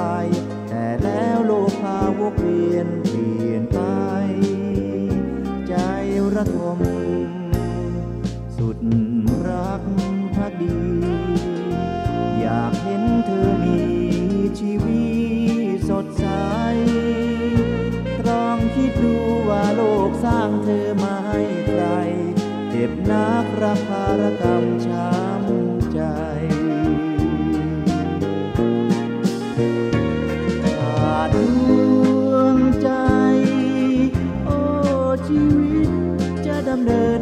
ายแต่แล้วโลกพาวกเวียนเปลี่ยนไปใจระทมสุดรักภักดีอยากเห็นเธอมีชีวิตสดใสตรองคิดดูว่าโลกสร้างเธอมาให้ใครเจ็บนักรักภารกรรมช้ำใจขาดดวงใจโอ้ชีวิตจะดำเนิน